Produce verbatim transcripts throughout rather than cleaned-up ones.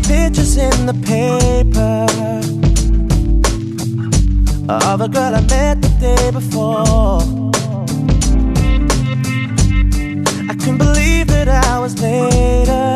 pictures in the paper of a girl I met the day before. I couldn't believe that hours later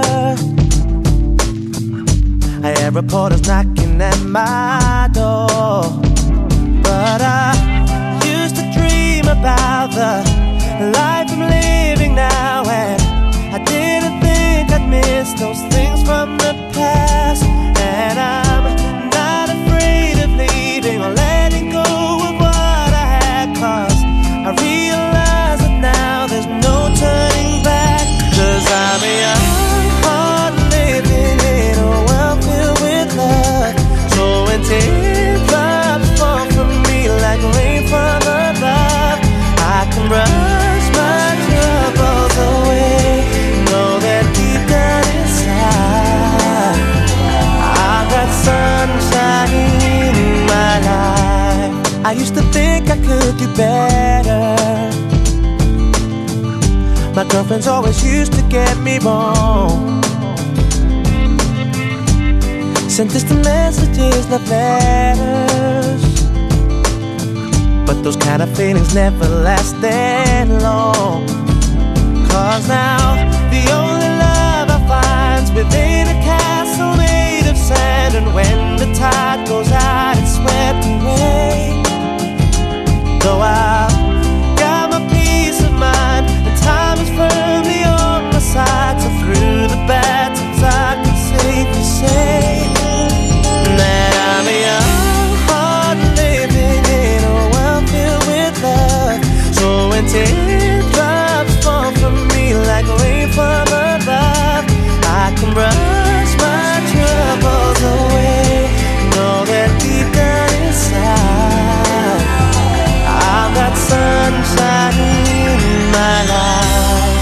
I had reporters knocking at my door. But I used to dream about the life I'm living now, and I didn't think I'd miss those things from the past. And I'm not afraid of leaving or letting go of what I had, 'cause I realize that now there's no turning back. 'Cause I'm a young heart living in a world filled with love. So when teardrops fall from me like rain from above, I can brush my troubles away. Know that deep down inside I've got sunshine in my life. I used to think I could do better. My girlfriends always used to get me wrong. Sent distant messages, love letters, but those kind of feelings never last that long. 'Cause now the only love I find's within a castle made of sand, and when the tide goes out it's swept away. Though I've got my peace of mind and time is firmly on my side, so through the bad times I can safely say that I'm a young heart living in a world filled with love. So when teardrops fall from me like rain from above, I can brush my troubles away. Know that deep down inside I've got sunshine in my life.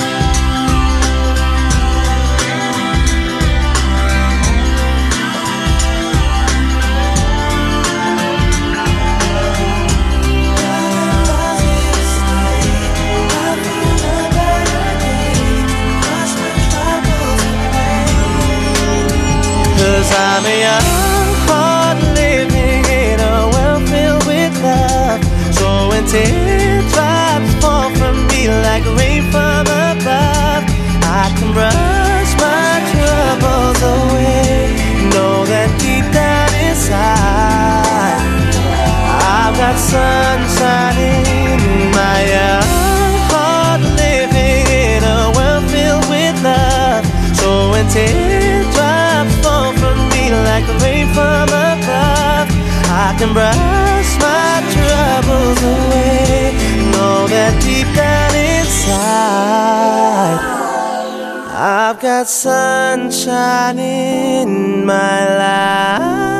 'Cause I'm a young heart living in a world filled with love. So when teardrops fall from me like rain from above, I can brush my troubles away. Know that deep down inside I've got sunshine in my young heart living in a world filled with love. So when teardrops fall from me like rain from above, I can brush my troubles away. Know that deep down inside I've got sunshine in my life.